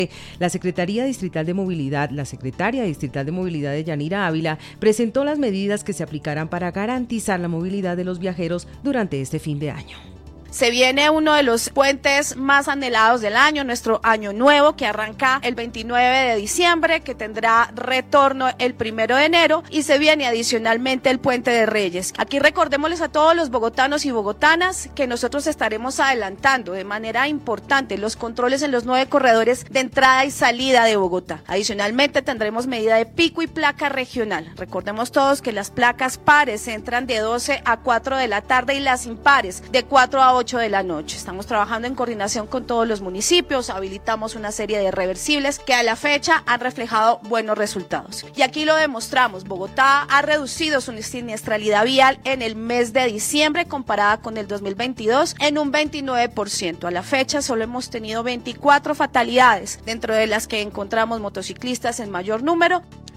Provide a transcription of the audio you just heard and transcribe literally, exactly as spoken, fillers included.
La Secretaría Distrital de Movilidad, la Secretaria Distrital de Movilidad de Yanira Ávila, presentó las medidas que se aplicarán para garantizar la movilidad de los viajeros durante este fin de año. Se viene uno de los puentes más anhelados del año, nuestro año nuevo, que arranca el veintinueve de diciembre, que tendrá retorno el primero de enero, y se viene adicionalmente el Puente de Reyes. Aquí recordémosles a todos los bogotanos y bogotanas que nosotros estaremos adelantando de manera importante los controles en los nueve corredores de entrada y salida de Bogotá. Adicionalmente tendremos medida de pico y placa regional. Recordemos todos que las placas pares entran de doce a cuatro de la tarde y las impares de cuatro a ocho de la noche. Estamos trabajando en coordinación con todos los municipios, habilitamos una serie de reversibles que a la fecha han reflejado buenos resultados. Y aquí lo demostramos, Bogotá ha reducido su siniestralidad vial en el mes de diciembre comparada con el dos mil veintidós en un veintinueve por ciento. A la fecha solo hemos tenido veinticuatro fatalidades, dentro de las que encontramos motociclistas en mayor número.